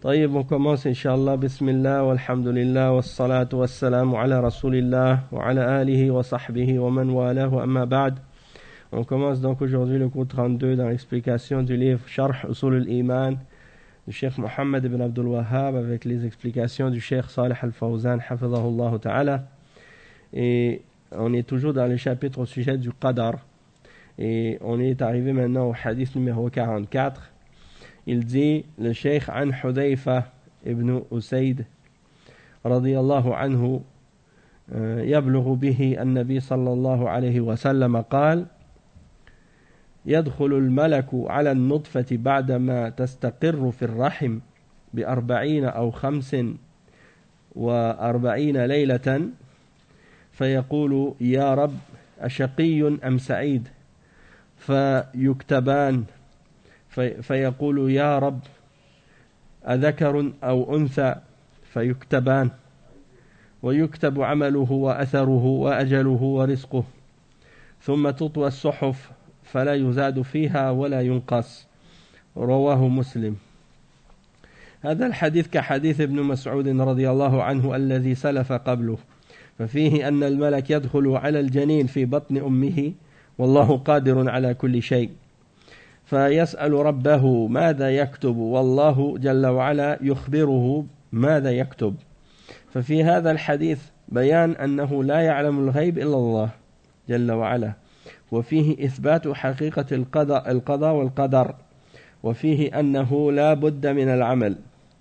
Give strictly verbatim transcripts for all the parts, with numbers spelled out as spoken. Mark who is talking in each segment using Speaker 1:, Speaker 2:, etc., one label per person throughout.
Speaker 1: طيب on commence Inch'Allah, Bismillah, walhamdulillah, wassalatu wassalamu ala rasulillah, wa ala alihi wa sahbihi wa man wala wa amma ba'd. On commence donc aujourd'hui le cours trente-deux dans l'explication du livre Sharh Usul al-Iman du Cheikh Mohammed ibn Abdul Wahhab avec les explications du Cheikh Salih al-Fawzan, hafidhahullah ta'ala. Et on est toujours dans le chapitre au sujet du Qadar. Et on est arrivé maintenant au hadith numéro quarante-quatre. Il dit, le Cheikh An Hudayfa ibn Usayd radiyallahu anhu يبلغ به النبي صلى الله عليه وسلم قال يدخل الملك على النطفة بعدما تستقر في الرحم بأربعين أو خمس وأربعين ليلة فيقول يا رب أشقي أم سعيد فيكتبان في فيقول يا رب أذكر أو أنثى فيكتبان ويكتب عمله وأثره وأجله ورزقه ثم تطوى الصحف فلا يزاد فيها ولا ينقص رواه مسلم. هذا الحديث كحديث ابن مسعود رضي الله عنه الذي سلف قبله، ففيه أن الملك يدخل على الجنين في بطن أمه والله قادر على كل شيء، فيسأل ربه ماذا يكتب والله جل وعلا يخبره ماذا يكتب. ففي هذا الحديث بيان أنه لا يعلم الغيب إلا الله جل وعلا، وفيه إثبات حقيقة القضاء, القضاء والقدر، وفيه أنه لا بد من العمل.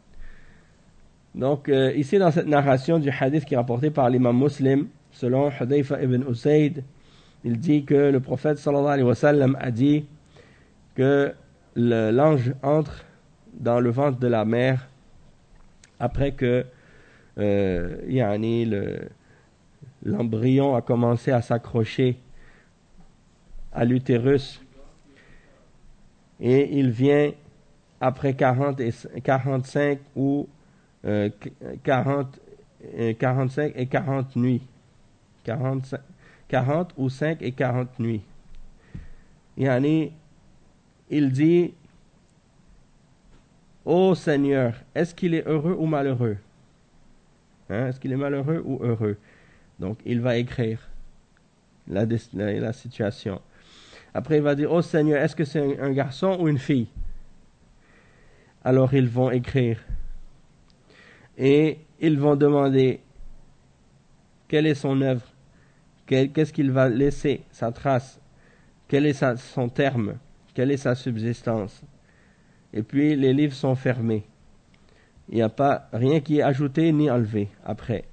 Speaker 1: Donc euh, ici dans cette narration du hadith qui est rapporté par l'imam Muslim, selon Hudayfa ibn Usayd, il dit que le prophète sallallahu alayhi wa sallam a dit que le, l'ange entre dans le ventre de la mère après que euh, yani le, l'embryon a commencé à s'accrocher à l'utérus, et il vient après quarante et quarante-cinq ou euh, quarante, quarante-cinq et quarante nuits, quarante, quarante ou cinq et quarante nuits. Yani il dit, ô Seigneur, est-ce qu'il est heureux ou malheureux? Hein? Est-ce qu'il est malheureux ou heureux? Donc il va écrire la, la, la situation. Après il va dire, ô Seigneur, est-ce que c'est un, un garçon ou une fille? Alors ils vont écrire. Et ils vont demander quelle est son œuvre, quel, qu'est-ce qu'il va laisser, sa trace, quel est sa, son terme, quelle est sa subsistance. Et puis les livres sont fermés. Il n'y a pas rien qui est ajouté ni enlevé après.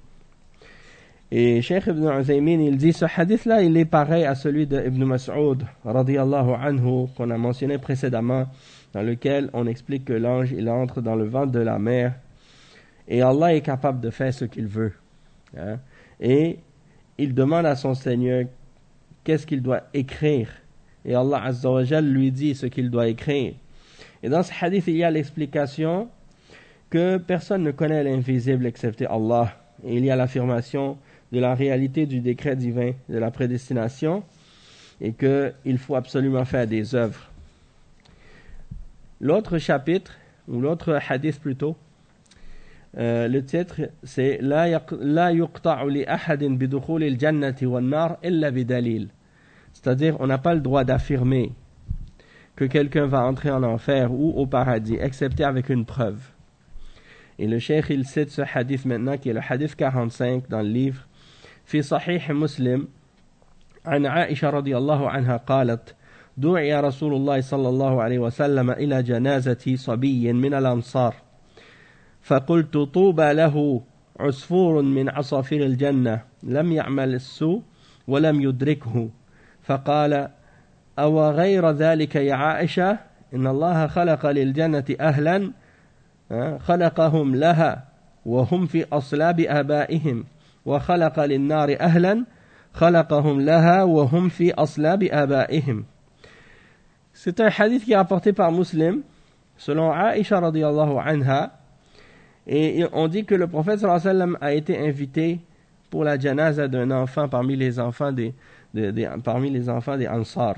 Speaker 1: Et Cheikh Ibn Uthaymin, il dit, ce hadith-là, il est pareil à celui de Ibn Mas'ud, radiyallahu anhu, qu'on a mentionné précédemment, dans lequel on explique que l'ange, il entre dans le ventre de la mère, et Allah est capable de faire ce qu'il veut. Hein? Et il demande à son Seigneur qu'est-ce qu'il doit écrire. Et Allah Azza wa Jal lui dit ce qu'il doit écrire. Et dans ce hadith, il y a l'explication que personne ne connaît l'invisible excepté Allah. Et il y a l'affirmation de la réalité du décret divin, de la prédestination, et qu'il faut absolument faire des œuvres. L'autre chapitre, ou l'autre hadith plutôt, euh, le titre c'est « La yuqta'u li ahadin bidukhul al-jannati wan-nar illa bidalil » C'est-à-dire, on n'a pas le droit d'affirmer que quelqu'un va entrer en enfer ou au paradis, excepté avec une preuve. Et le cheikh, il cite ce hadith maintenant, qui est le hadith quarante-cinq dans le livre. في صحيح مسلم عن عائشة رضي الله عنها قالت دعي رسول الله صلى الله عليه وسلم إلى جنازة صبي من الأنصار فقلت طوبى له عصفور من عصافير الجنة لم يعمل السوء ولم يدركه فقال أو غير ذلك يا عائشة إن الله خلق للجنة أهلا خلقهم لها وهم في أصلاب آبائهم وخلق للنار أهلا خلقهم لها وهم في أصلاب آبائهم. C'est un hadith qui est rapporté par Muslim selon Aïcha radiyallahu anha, et on dit que le prophète sallallahu alayhi wa sallam a été invité pour la janaza d'un enfant parmi les enfants des, des, des, parmi les enfants des Ansar.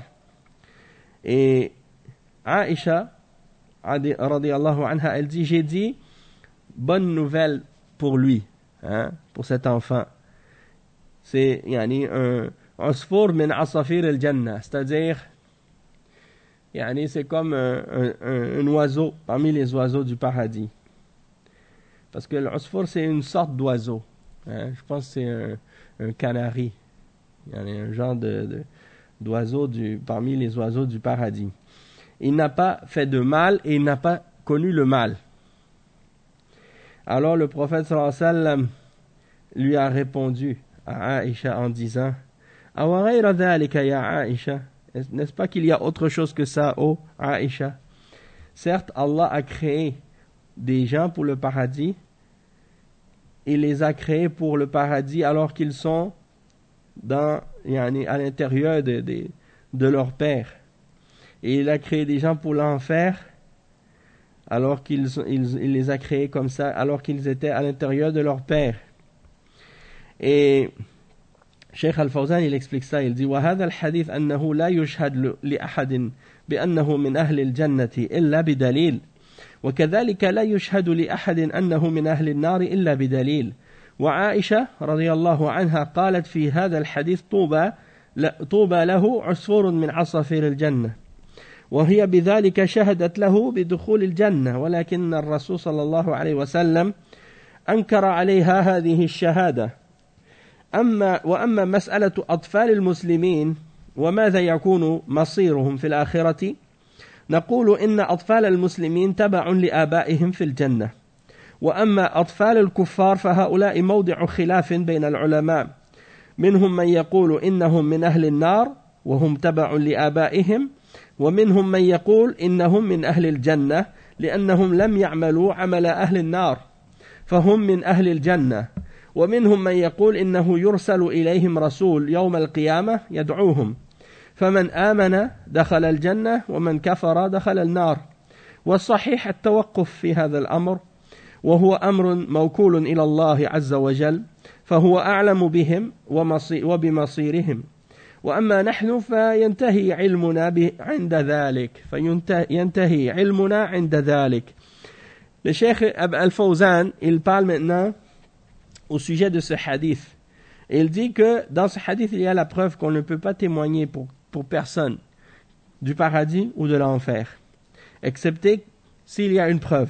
Speaker 1: Et Aïcha radiyallahu anha, elle dit, j'ai dit bonne nouvelle pour lui, hein, pour cet enfant. C'est yani, un usfour min asafir al-jannah, c'est-à-dire yani, c'est comme un, un, un, un oiseau parmi les oiseaux du paradis. Parce que l'usfour, c'est une sorte d'oiseau. Hein, je pense que c'est un, un canari. Il y a un genre de, de, d'oiseau du, parmi les oiseaux du paradis. Il n'a pas fait de mal et il n'a pas connu le mal. Alors le prophète sallallahu alayhi wa sallam lui a répondu à Aïcha en disant « Awa ghayra dhalika ya Aïcha » N'est-ce pas qu'il y a autre chose que ça, ô Aïcha? Certes, Allah a créé des gens pour le paradis. Il les a créés pour le paradis alors qu'ils sont dans, yani, à l'intérieur de, de, de leur père. Et il a créé des gens pour l'enfer alors qu'il il, il les a créés comme ça, alors qu'ils étaient à l'intérieur de leur père. Et Cheikh Al-Fawzan, il explique ça, il dit وَهَذَا الْحَدِيث أَنَّهُ لَا يُشْهَدْ لِأَحَدٍ بِأَنَّهُ مِنْ أَهْلِ الْجَنَّةِ إِلَّا بِدَلِيلٍ وكذلك لا يشهد لأحد أنه من أهل النار إلا بدليل وعائشة رضي الله عنها قالت في هذا الحديث طوبى طوبى له عصفور من عصافير الجنة وهي بذلك شهدت له بدخول الجنة ولكن الرسول صلى الله عليه وسلم أنكر عليها هذه الشهادة أما وأما مسألة أطفال المسلمين وماذا يكون مصيرهم في الآخرة نقول إن أطفال المسلمين تبع لآبائهم في الجنة وأما أطفال الكفار فهؤلاء موضع خلاف بين العلماء منهم من يقول إنهم من أهل النار وهم تبع لآبائهم ومنهم من يقول إنهم من أهل الجنة لأنهم لم يعملوا عمل أهل النار فهم من أهل الجنة ومنهم من يقول إنه يرسل إليهم رسول يوم القيامة يدعوهم فمن آمن دخل الجنة ومن كفر دخل النار والصحيح التوقف في هذا الأمر وهو أمر موكول إلى الله عز وجل فهو أعلم بهم وبمصيرهم وأما نحن فينتهي علمنا عند ذلك فينتهي علمنا عند ذلك. Le Cheikh Al-Fawzan, il parle maintenant au sujet de ce hadith. Et il dit que dans ce hadith, il y a la preuve qu'on ne peut pas témoigner pour, pour personne du paradis ou de l'enfer, excepté s'il y a une preuve.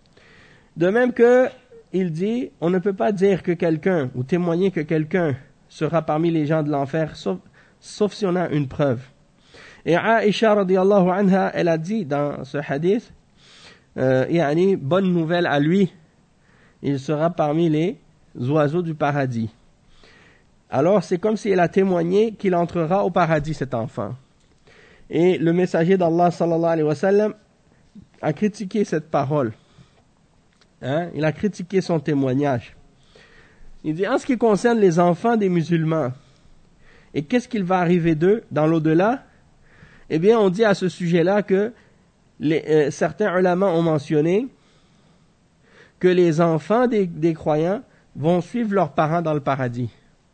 Speaker 1: De même que il dit, on ne peut pas dire que quelqu'un, ou témoigner que quelqu'un sera parmi les gens de l'enfer, sauf, sauf si on a une preuve. Et Aïcha radiyallahu anha, elle a dit dans ce hadith, euh, yani, bonne nouvelle à lui, il sera parmi les oiseaux du paradis. Alors c'est comme si elle a témoigné qu'il entrera au paradis, cet enfant. Et le messager d'Allah sallallahu alayhi wa sallam a critiqué cette parole. Hein? Il a critiqué son témoignage. Il dit, en ce qui concerne les enfants des musulmans, et qu'est-ce qu'il va arriver d'eux dans l'au-delà? Eh bien, on dit à ce sujet-là que les, euh, certains ulama ont mentionné que les enfants des, des croyants vont suivre leurs parents dans le paradis.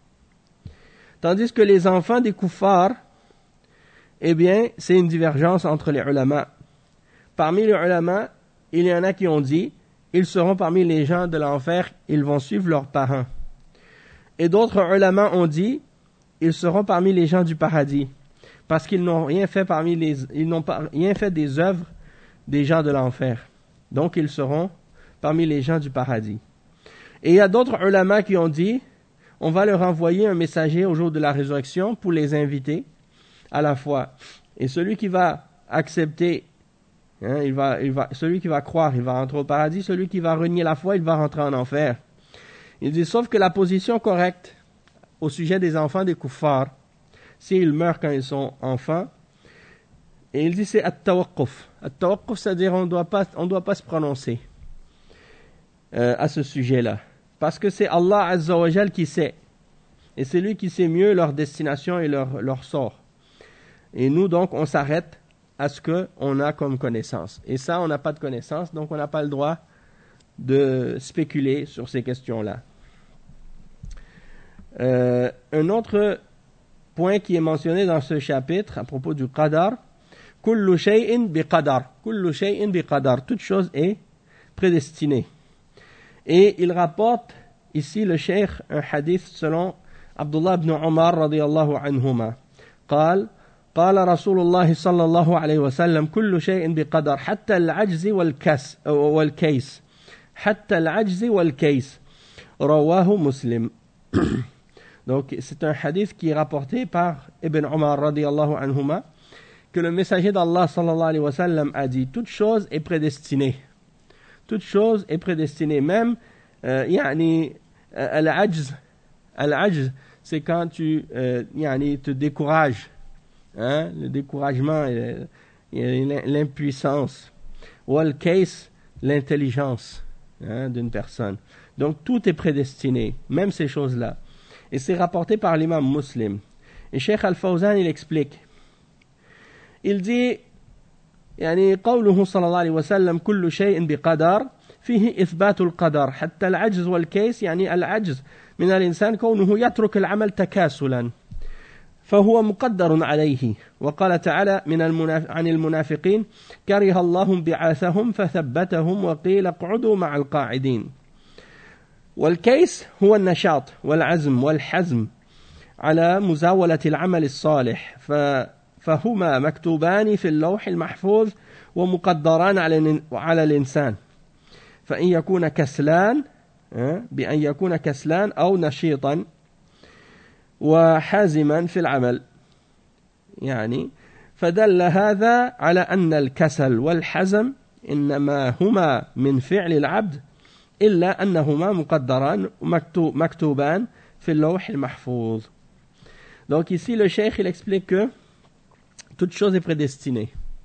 Speaker 1: Tandis que les enfants des kuffars, eh bien, c'est une divergence entre les ulama. Parmi les ulama, il y en a qui ont dit, ils seront parmi les gens de l'enfer, ils vont suivre leurs parents. Et d'autres ulama ont dit, ils seront parmi les gens du paradis, parce qu'ils n'ont rien fait parmi les, ils n'ont pas rien fait des œuvres des gens de l'enfer. Donc ils seront parmi les gens du paradis. Et il y a d'autres ulama qui ont dit, on va leur envoyer un messager au jour de la résurrection pour les inviter à la foi. Et celui qui va accepter, hein, il va, il va, celui qui va croire, il va rentrer au paradis. Celui qui va renier la foi, il va rentrer en enfer. Il dit, sauf que la position correcte au sujet des enfants des kuffars, s'ils meurent quand ils sont enfants, et il dit c'est at-tawaqquf. At-tawaqquf, c'est-à-dire on doit pas, on doit pas se prononcer euh, à ce sujet-là. Parce que c'est Allah Azza wa Jal qui sait. Et c'est lui qui sait mieux leur destination et leur, leur sort. Et nous, donc, on s'arrête à ce qu'on a comme connaissance. Et ça, on n'a pas de connaissance, donc on n'a pas le droit de spéculer sur ces questions-là. Euh, un autre point qui est mentionné dans ce chapitre, à propos du qadar, « Kullu shay'in bi qadar » « Kullu shay'in bi qadar » Toute chose est prédestinée. Et il rapporte ici le cheikh un hadith selon Abdullah ibn Omar radiyallahu anhuma. قال قال رسول الله صلى الله عليه وسلم كل شيء بقدر حتى العجز والكس والكيس حتى العجز والكيس رواه مسلم. Donc c'est un hadith qui est rapporté par Ibn Omar radiyallahu anhuma que le messager d'Allah sallallahu alayhi wa sallam a dit toute chose est prédestinée. Toute chose est prédestinée. Même euh, yani al-ajz al-ajz c'est quand tu euh, yani, te décourages. Hein? Le découragement et, et l'impuissance. Ou al-kays, l'intelligence, hein, d'une personne. Donc tout est prédestiné, même ces choses-là. Et c'est rapporté par l'imam Muslim. Et Cheikh Al-Fawzan, il explique. Il dit يعني قوله صلى الله عليه وسلم كل شيء بقدر فيه إثبات القدر حتى العجز والكيس يعني العجز من الإنسان كونه يترك العمل تكاسلا فهو مقدر عليه. وقال تعالى من المناف... عن المنافقين كره الله بعاثهم فثبتهم وقيل اقعدوا مع القاعدين. والكيس هو النشاط والعزم والحزم على مزاولة العمل الصالح ف... فهما مكتوبان في اللوح المحفوظ ومقدران على على الإنسان فإن يكون كسلان بأن يكون كسلان أو نشيطا وحازما في العمل يعني فدل هذا على أن الكسل والحزم إنما هما من فعل العبد إلا أنهما مقدران مكتوبان في اللوح المحفوظ. Donc ici le cheikh il explique que toute chose est prédestinée.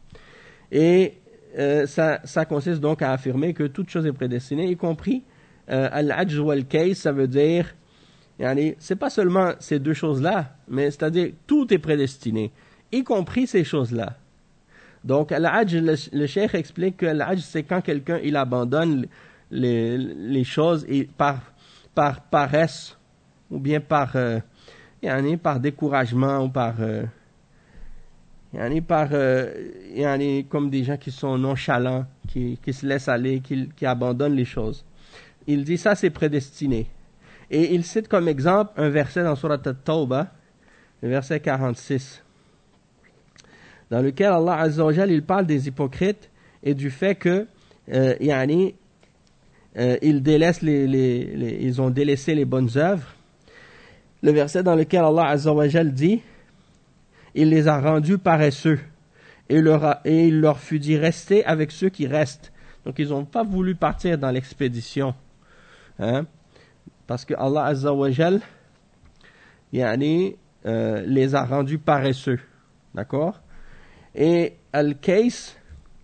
Speaker 1: Et euh, ça, ça consiste donc à affirmer que toute chose est prédestinée, y compris euh, al-ajz wal-kays, ça veut dire, yani, c'est pas seulement ces deux choses-là, mais c'est-à-dire tout est prédestiné, y compris ces choses-là. Donc al-ajz, le, le cheikh explique que al-ajz, c'est quand quelqu'un il abandonne les, les choses et par, par paresse, ou bien par, euh, yani, par découragement, ou par... Euh, Yani par, euh, yani comme des gens qui sont nonchalants, qui, qui se laissent aller, qui, qui abandonnent les choses. Il dit ça c'est prédestiné. Et il cite comme exemple un verset dans Surat At-Tawbah, le verset quarante-six, dans lequel Allah Azza wa Jal, il parle des hypocrites et du fait que euh, yani, euh, ils, délaissent les, les, les, ils ont délaissé les bonnes œuvres. Le verset dans lequel Allah Azza wa Jal dit il les a rendus paresseux et, leur a, et il leur fut dit rester avec ceux qui restent. Donc ils n'ont pas voulu partir dans l'expédition, hein? Parce que Allah Azza wa Jal yani, euh, les a rendus paresseux, d'accord? Et al-kays,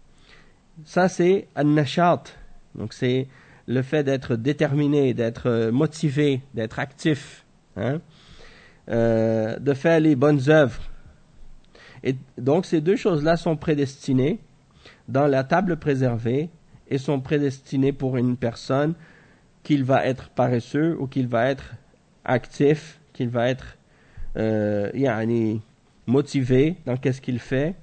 Speaker 1: ça c'est al-nashat, donc c'est le fait d'être déterminé, d'être motivé, d'être actif, hein? euh, de faire les bonnes œuvres. Et donc ces deux choses-là sont prédestinées dans la table préservée et sont prédestinées pour une personne qu'il va être paresseux ou qu'il va être actif, qu'il va être euh, yani, motivé dans qu'est-ce qu'il fait.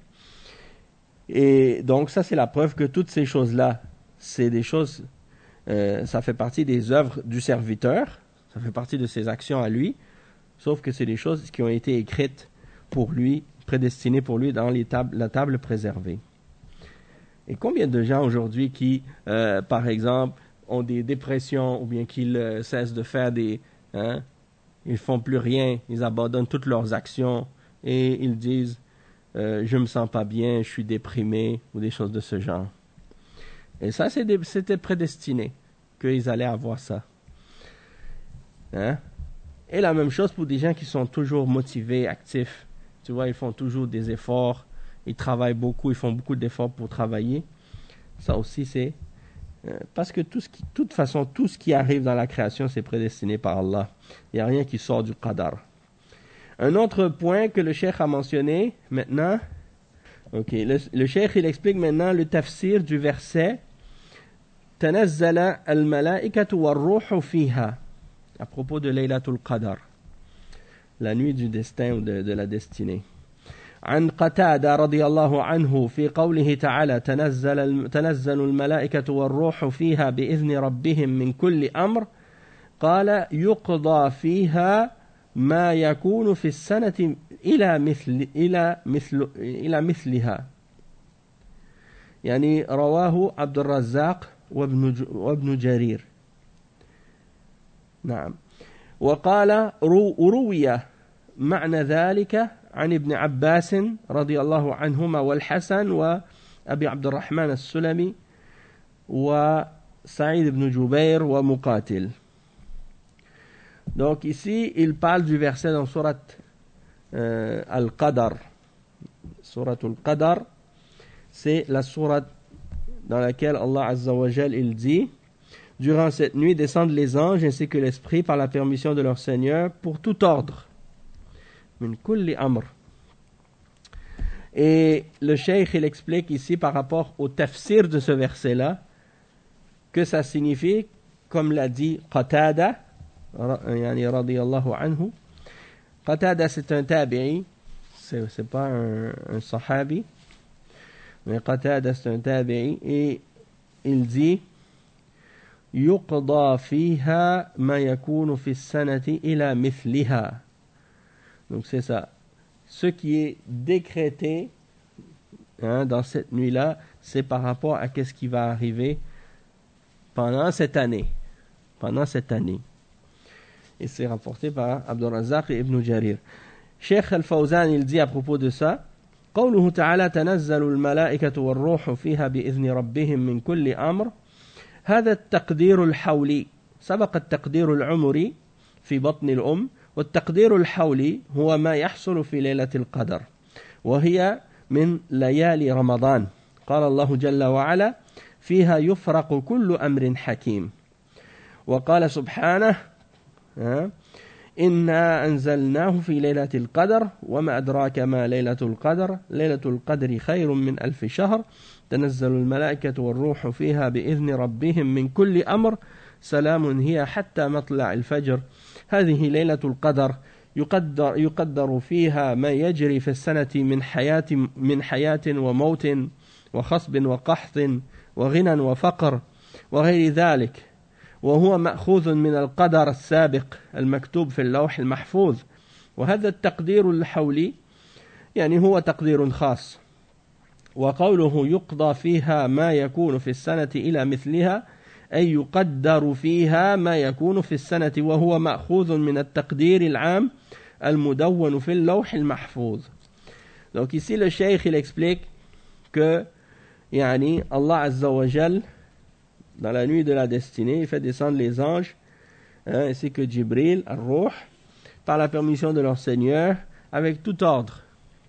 Speaker 1: Et donc ça c'est la preuve que toutes ces choses-là, c'est des choses, euh, ça fait partie des œuvres du serviteur, ça fait partie de ses actions à lui, sauf que c'est des choses qui ont été écrites pour lui, prédestiné pour lui dans les tables, la table préservée. Et combien de gens aujourd'hui qui, euh, par exemple, ont des dépressions ou bien qu'ils euh, cessent de faire des... Hein, ils font plus rien, ils abandonnent toutes leurs actions et ils disent euh, « je me sens pas bien, je suis déprimé » ou des choses de ce genre. Et ça, c'est des, c'était prédestiné qu'ils allaient avoir ça. Hein? Et la même chose pour des gens qui sont toujours motivés, actifs. Tu vois, ils font toujours des efforts, ils travaillent beaucoup, ils font beaucoup d'efforts pour travailler. Ça aussi, c'est... Euh, parce que tout ce qui, de toute façon, tout ce qui arrive dans la création, c'est prédestiné par Allah. Il n'y a rien qui sort du qadar. Un autre point que le cheikh a mentionné maintenant, ok, le, le cheikh il explique maintenant le tafsir du verset « Tanazzala al-malaikatu war-ruhu fiha » à propos de Laylatul Qadar, la nuit du destin ou de, de la destinée. عن قتادة رضي الله عنه في قوله تعالى تنزل, تنزل الملائكة والروح فيها بإذن ربهم من كل أمر قال يقضى فيها ما يكون في السنة إلى مثل إلى مثل إلى مثلها يعني رواه عبد الرزاق وابن وابن جرير. نعم. وقال روي معنى ذلك عن ابن عباس رضي الله عنهما والحسن وأبي عبد الرحمن السلمي وسعيد بن جبير ومقاتل. Donc ici, il parle du verset dans Surat euh, Al-Qadr. Surat Al-Qadr, c'est la sourate dans laquelle Allah Azza wa Jal il dit durant cette nuit descendent les anges ainsi que l'esprit par la permission de leur Seigneur pour tout ordre. Min kulli amr. Et le cheikh il explique ici par rapport au tafsir de ce verset-là que ça signifie, comme l'a dit Qatada, yani radiyallahu anhu. Qatada c'est un tabi'i, c'est, c'est pas un, un sahabi, mais Qatada c'est un tabi'i et il dit yuqda fiha ma yakunu fi sanati ila mithliha. Donc c'est ça. Ce qui est décrété hein, dans cette nuit-là, c'est par rapport à ce qui va arriver pendant cette année. Pendant cette année. Et c'est rapporté par Abdul Razzaq et Ibn Jarir. Cheikh Al-Fawzan, il dit à propos de ça, قوله تعالى تنزل الملائكة والروح فيها بإذن ربهم من كل أمر هذا التقدير الحولي سبق التقدير العمري في بطن الأم والتقدير الحولي هو ما يحصل في ليلة القدر وهي من ليالي رمضان قال الله جل وعلا فيها يفرق كل أمر حكيم وقال سبحانه إنا أنزلناه في ليلة القدر وما أدراك ما ليلة القدر ليلة القدر خير من ألف شهر تنزل الملائكة والروح فيها بإذن ربهم من كل أمر سلام هي حتى مطلع الفجر هذه ليلة القدر يقدر, يقدر فيها ما يجري في السنة من حياة, من حياة وموت وخصب وقحط وغنى وفقر وغير ذلك وهو مأخوذ من القدر السابق المكتوب في اللوح المحفوظ وهذا التقدير الحولي يعني هو تقدير خاص وقوله يقضى فيها ما يكون في السنة إلى مثلها أي يقدر فيها ما يكون في السنة وهو مأخوذ من التقدير العام المدون في اللوح المحفوظ. Donc ici le cheikh il explique que يعني Allah Azza wa Jal dans la nuit de la destinée il fait descendre les anges hein, ainsi que Jibril, Ar-Ruh par la permission de leur Seigneur avec tout ordre.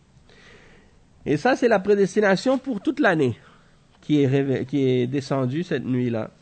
Speaker 1: Et ça c'est la prédestination pour toute l'année qui est, réve... qui est descendue cette nuit-là.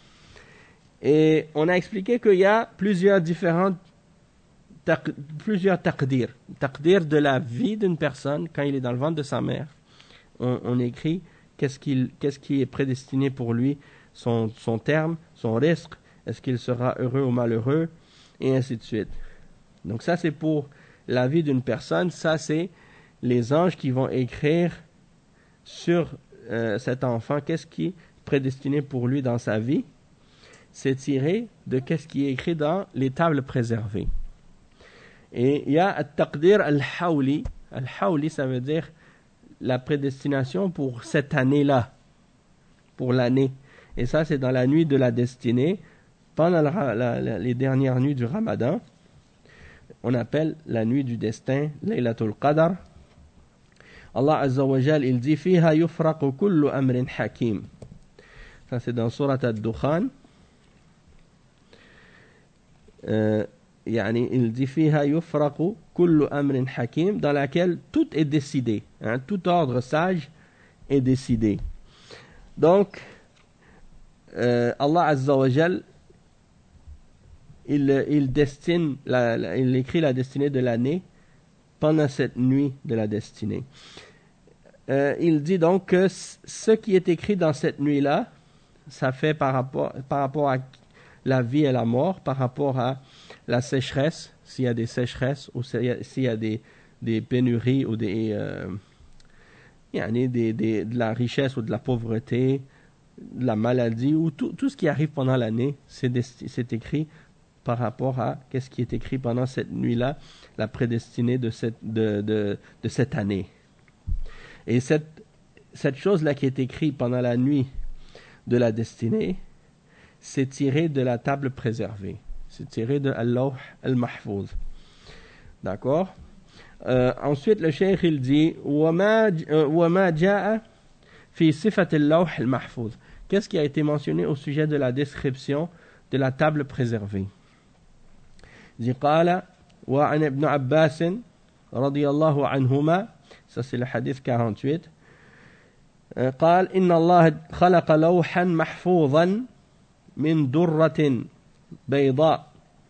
Speaker 1: Et on a expliqué qu'il y a plusieurs différentes taq, plusieurs taqdir. Taqdir de la vie d'une personne quand il est dans le ventre de sa mère. On, on écrit qu'est-ce, qu'il, qu'est-ce qui est prédestiné pour lui, son, son terme, son risque, est-ce qu'il sera heureux ou malheureux, et ainsi de suite. Donc ça c'est pour la vie d'une personne, ça c'est les anges qui vont écrire sur euh, cet enfant qu'est-ce qui est prédestiné pour lui dans sa vie. C'est tiré de qu'est-ce qui est écrit dans les tables préservées. Et il y a al-taqdir al-hawli. Al-hawli, ça veut dire la prédestination pour cette année-là, pour l'année. Et ça, c'est dans la nuit de la destinée, pendant la, la, la, les dernières nuits du Ramadan. On appelle la nuit du destin, Laylatul Qadr. Allah Azza wa Jal, il dit fiha yufraqu kullu amrin hakim. Ça, c'est dans Surat Ad-Dukhan. Euh, يعني il dit فيها يفرق كل أمر حكيم dans laquelle tout est décidé hein, tout ordre sage est décidé. Donc euh, Allah Azza wa Jal il, il destine la, la, il écrit la destinée de l'année pendant cette nuit de la destinée. Euh, il dit donc que ce qui est écrit dans cette nuit-là ça fait par rapport, par rapport à la vie et la mort, par rapport à la sécheresse, s'il y a des sécheresses ou s'il y a, s'il y a des des pénuries ou des, euh, des, des, des, de la richesse ou de la pauvreté, de la maladie, ou tout, tout ce qui arrive pendant l'année, c'est, c'est écrit par rapport à qu'est-ce qui est écrit pendant cette nuit-là, la prédestinée de cette, de, de, de cette année. Et cette, cette chose-là qui est écrite pendant la nuit de la destinée, c'est tiré de la table préservée. C'est tiré de Al-Lawh al-Mahfouz. D'accord? euh, Ensuite, le cheikh, il dit وَمَا جَاءَ فِي صِفَةِ اللَّوْحِ الْمَحْفُوظ. Qu'est-ce qui a été mentionné au sujet de la description de la table préservée? Il dit قال وعن ابن عباس رضي الله عنهما, ça c'est le hadith quarante-huit, قال إن الله خلق لوحا محفوظا من درة بيضاء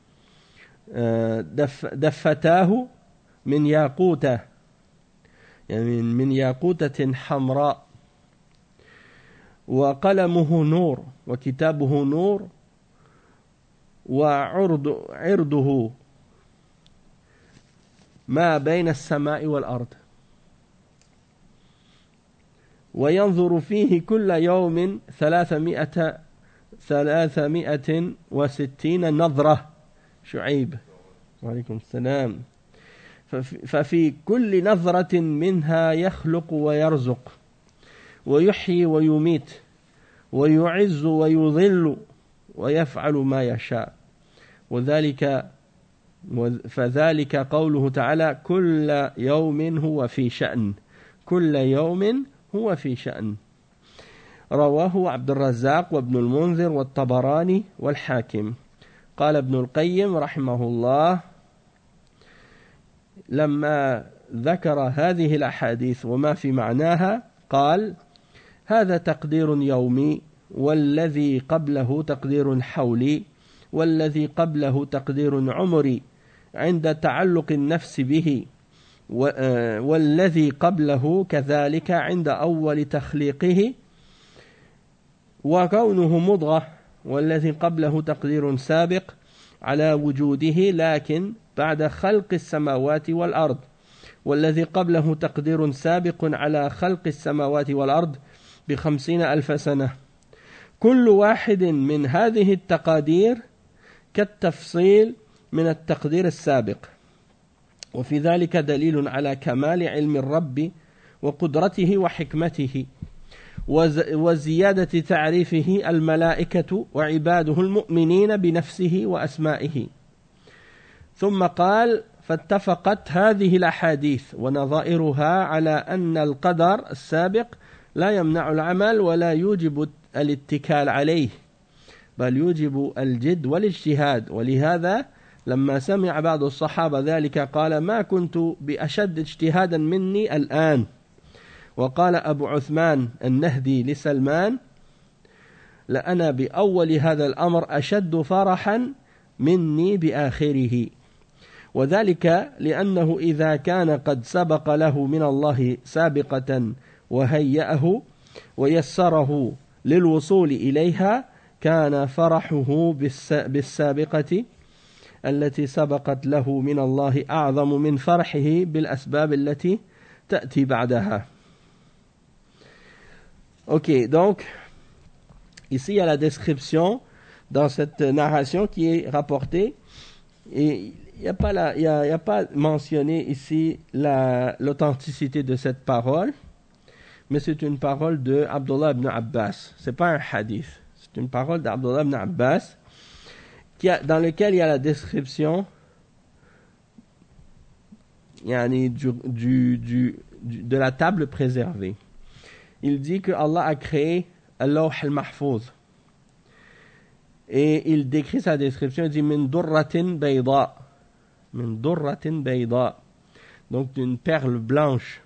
Speaker 1: دف دفتاه من ياقوتة يعني من ياقوتة حمراء وقلمه نور وكتابه نور وعرض عرضه ما بين السماء والأرض وينظر فيه كل يوم ثلاثمائة ثلاثمائة وستين نظرة. شعيب وعليكم السلام. ففي كل نظرة منها يخلق ويرزق ويحيي ويميت ويعز ويذل ويفعل ما يشاء وذلك فذلك قوله تعالى كل يوم هو في شأن كل يوم هو في شأن. رواه عبد الرزاق وابن المنذر والطبراني والحاكم. قال ابن القيم رحمه الله لما ذكر هذه الأحاديث وما في معناها قال هذا تقدير يومي والذي قبله تقدير حولي والذي قبله تقدير عمري عند تعلق النفس به والذي قبله كذلك عند أول تخليقه وكونه مضغة والذي قبله تقدير سابق على وجوده لكن بعد خلق السماوات والأرض والذي قبله تقدير سابق على خلق السماوات والأرض بخمسين ألف سنة. كل واحد من هذه التقادير كالتفصيل من التقدير السابق وفي ذلك دليل على كمال علم الرب وقدرته وحكمته وزيادة تعريفه الملائكة وعباده المؤمنين بنفسه وأسمائه. ثم قال فاتفقت هذه الأحاديث ونظائرها على أن القدر السابق لا يمنع العمل ولا يوجب الاتكال عليه بل يوجب الجد والاجتهاد. ولهذا لما سمع بعض الصحابة ذلك قال ما كنت بأشد اجتهادا مني الآن. وقال أبو عثمان النهدي لسلمان لأنا بأول هذا الأمر أشد فرحا مني بآخره وذلك لأنه إذا كان قد سبق له من الله سابقة وهيأه ويسره للوصول إليها كان فرحه بالسابقة التي سبقت له من الله أعظم من فرحه بالأسباب التي تأتي بعدها. Ok, donc ici il y a la description dans cette narration qui est rapportée et il n'y a pas la, il y a, il y a pas mentionné ici la, l'authenticité de cette parole, mais c'est une parole de Abdullah ibn Abbas. C'est pas un hadith, c'est une parole d'Abdullah ibn Abbas qui a, dans lequel il y a la description yani, du, du, du, du, de la table préservée. Il dit que Allah a créé Al-Lawh al-Mahfouz. Et il décrit sa description, il dit min durratin bayda. Min durratin bayda. Donc d'une perle blanche.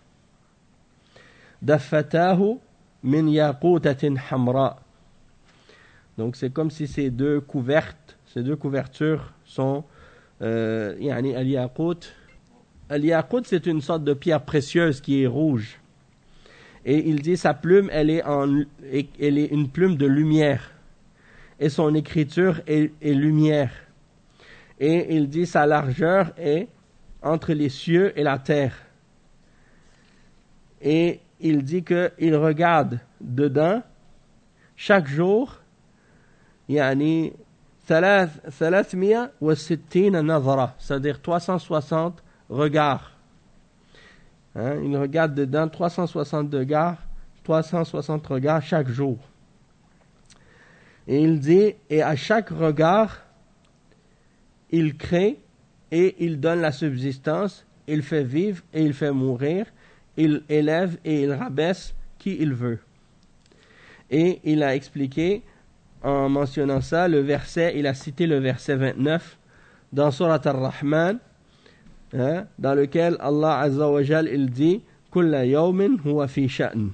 Speaker 1: Daffatahu min yaqutatin hamra. Donc c'est comme si ces deux couvertes, ces deux couvertures sont euh, yani al-yaqut. Al-yaqut c'est une sorte de pierre précieuse qui est rouge. Et il dit sa plume, elle est, en, elle est une plume de lumière. Et son écriture est, est lumière. Et il dit sa largeur est entre les cieux et la terre. Et il dit qu'il regarde dedans chaque jour, yani ثلاثمائة وستين نظرة, c'est-à-dire trois cent soixante regards. Hein, il regarde dedans trois cent soixante regards, trois cent soixante regards chaque jour. Et il dit, et à chaque regard, il crée et il donne la subsistance, il fait vivre et il fait mourir, il élève et il rabaisse qui il veut. Et il a expliqué, en mentionnant ça, le verset, il a cité le verset vingt-neuf dans Surat Ar-Rahman, hein, dans lequel Allah Azza wa Jal, il dit Kulla yawmin huwa fi sha'n.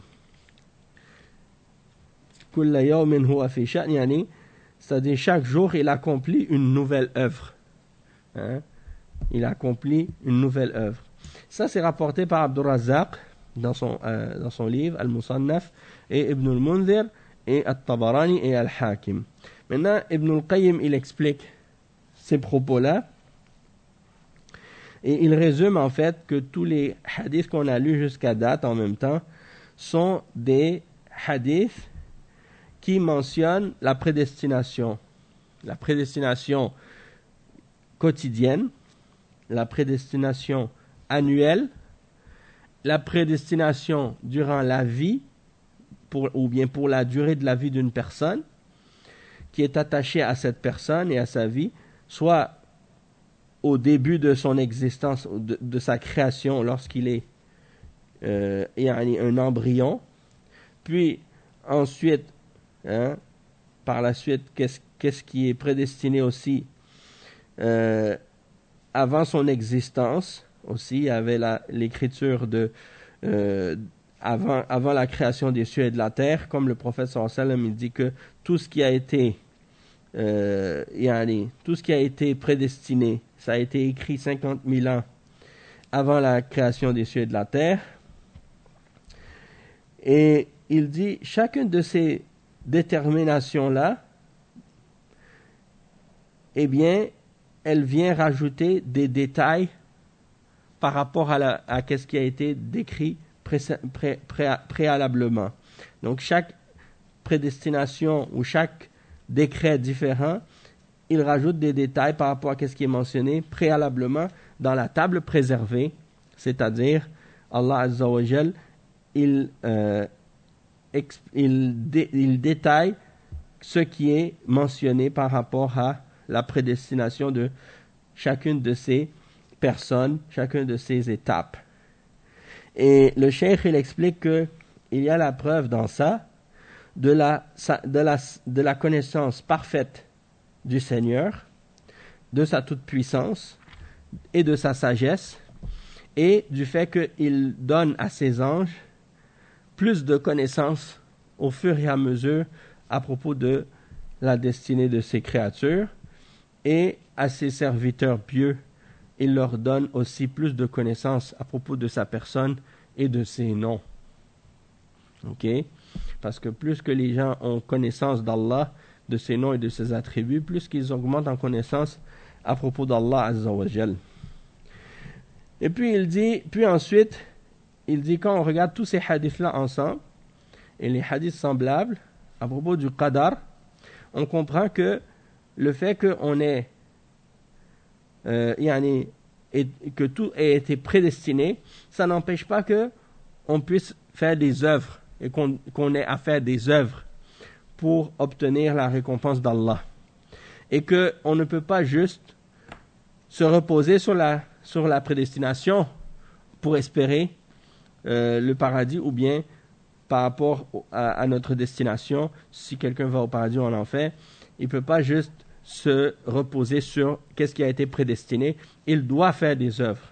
Speaker 1: Kulla yawmin huwa fi sha'n, yani, c'est-à-dire chaque jour il accomplit une nouvelle œuvre. Hein? Il accomplit une nouvelle œuvre. Ça, c'est rapporté par Abdur Razzaq dans son, euh, dans son livre Al-Musannaf, et Ibn al-Munzir, et At-Tabarani, et Al-Hakim. Maintenant, Ibn al-Qayyim, il explique ces propos-là, et il résume en fait que tous les hadiths qu'on a lus jusqu'à date en même temps sont des hadiths qui mentionnent la prédestination. La prédestination quotidienne, la prédestination annuelle, la prédestination durant la vie, pour, ou bien pour la durée de la vie d'une personne, qui est attachée à cette personne et à sa vie, soit au début de son existence, de, de sa création, lorsqu'il est euh, un embryon, puis ensuite, hein, par la suite, qu'est-ce, qu'est-ce qui est prédestiné aussi euh, avant son existence, aussi, il y avait la, l'écriture de euh, avant, avant la création des cieux et de la terre, comme le prophète sallallahu alayhi wa sallam, il dit que tout ce qui a été euh, yani, tout ce qui a été prédestiné, ça a été écrit cinquante mille ans avant la création des cieux et de la terre. Et il dit, chacune de ces déterminations-là, eh bien, elle vient rajouter des détails par rapport à, la, à ce qui a été décrit pré, pré, pré, préalablement. Donc, chaque prédestination ou chaque décret différent, il rajoute des détails par rapport à ce qui est mentionné préalablement dans la table préservée, c'est-à-dire Allah Azza wa Jal, il, euh, exp, il, dé, il détaille ce qui est mentionné par rapport à la prédestination de chacune de ces personnes, chacune de ces étapes. Et le cheikh, il explique que il y a la preuve dans ça de la, de la, de la connaissance parfaite du Seigneur, de sa toute-puissance et de sa sagesse, et du fait qu'il donne à ses anges plus de connaissances au fur et à mesure à propos de la destinée de ses créatures, et à ses serviteurs pieux, il leur donne aussi plus de connaissances à propos de sa personne et de ses noms. Ok? Parce que plus que les gens ont connaissance d'Allah, de ses noms et de ses attributs, plus qu'ils augmentent en connaissance à propos d'Allah Azza wa Jal. Et puis il dit, puis ensuite, il dit quand on regarde tous ces hadiths-là ensemble, et les hadiths semblables, à propos du qadar, on comprend que le fait qu'on ait, euh, yani, et que tout ait été prédestiné, ça n'empêche pas que on puisse faire des œuvres et qu'on, qu'on ait à faire des œuvres pour obtenir la récompense d'Allah. Et qu'on ne peut pas juste se reposer sur la, sur la prédestination pour espérer euh, le paradis, ou bien par rapport à, à notre destination, si quelqu'un va au paradis ou en enfer, il ne peut pas juste se reposer sur qu'est-ce qui a été prédestiné. Il doit faire des œuvres.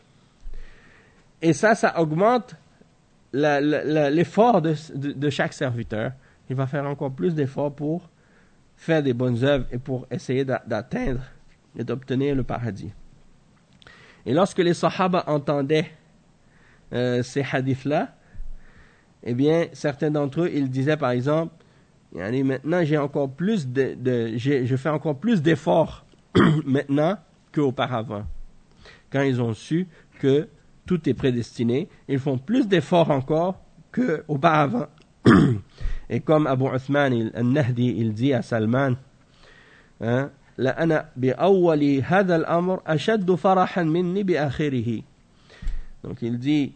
Speaker 1: Et ça, ça augmente la, la, la, l'effort de, de, de chaque serviteur. Il va faire encore plus d'efforts pour faire des bonnes œuvres et pour essayer d'atteindre et d'obtenir le paradis. Et lorsque les Sahaba entendaient euh, ces hadiths-là, eh bien, certains d'entre eux, ils disaient par exemple, maintenant j'ai encore plus de, de j'ai, je fais encore plus d'efforts maintenant qu'auparavant, quand ils ont su que tout est prédestiné, ils font plus d'efforts encore qu'auparavant. Et comme Abu Uthman al-Nahdi, il dit à Salman, hein, لأنا بأول هذا الأمر أشد فرحا مني بآخره. Donc il dit,